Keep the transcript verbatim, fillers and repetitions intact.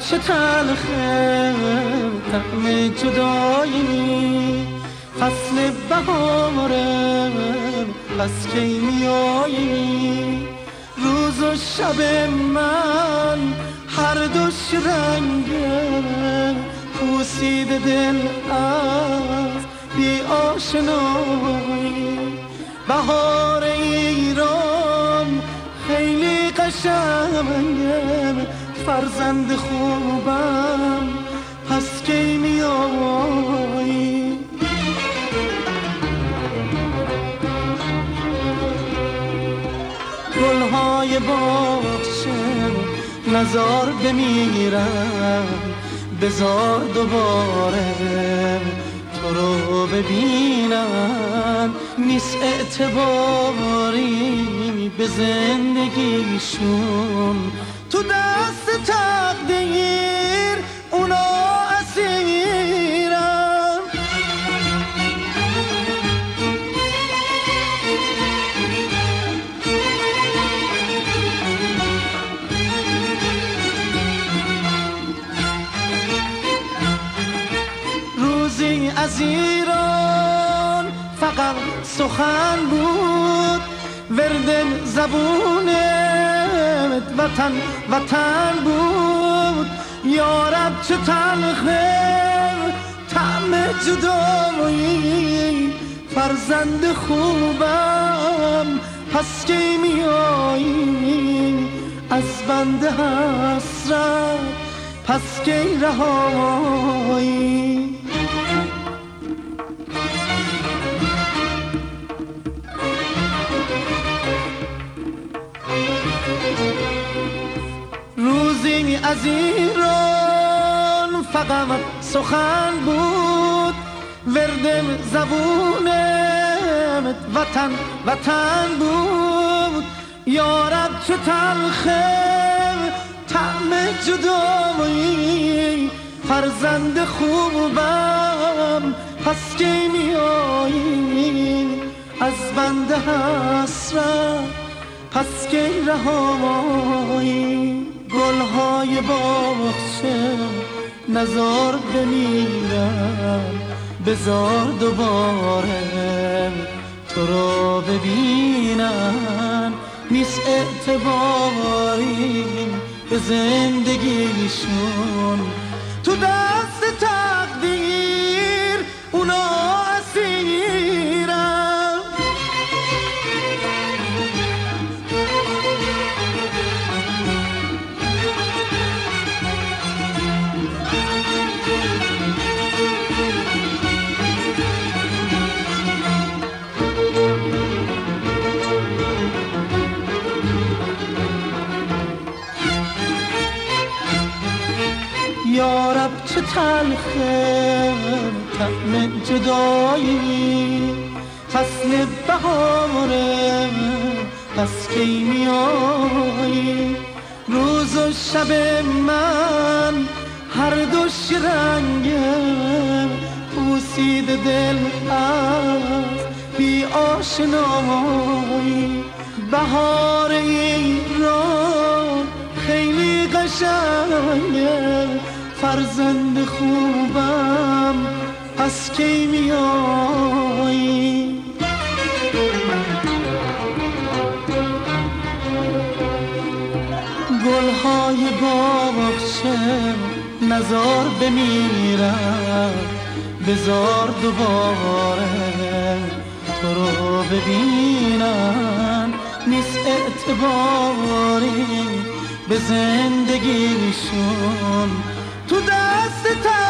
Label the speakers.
Speaker 1: چه تلخه طعم جدایی، فصل بهاره پس کی میایی؟ روز و شب من هر دوش رنگه، پوسیده دل از بی آشنایی. بهار ایران خیلی قشنگه، فرزند خوبم پس کی میایی؟ گلهای باغچه نزار بمیرم، بزار دوباره تو رو ببینم. نیست اعتباری به زندگیشون، تو دست تقدیر اونا اسیرن. روزی از ایران فقط سخن بود، ورد زبونت وطن وطن بود. یارب چه تلخه طعم جدایی، فرزند خوبم پس کی میایی؟ از بند حسرت پس کی رهایی؟ روزی از ایران فقط سخن بود، ورد زبونت وطن وطن بود. یارب چه تلخه طعم جدایی، فرزند خوبم پس کی میایی؟ از بند حسرت پس کی رهایی؟ گلهای باغچه نزار بمیرم، بزار دوباره تو رو ببینم. نیست اعتباری به زندگیشون، تو دست تقدیر اونا اسیرن. یارب چه تلخه طعم جدایی، فصل بهاره پس کی میایی؟ روز و شب من هر دوش رنگه، پوسیده دل از بی آشنایی. بهار ایران خیلی قشنگه، فرزند خوبم پس کی میایی؟ گلهای باغچه نزار بمیرم، بزار دوباره تو رو ببینم. نیست اعتباری به زندگیشون، تو دست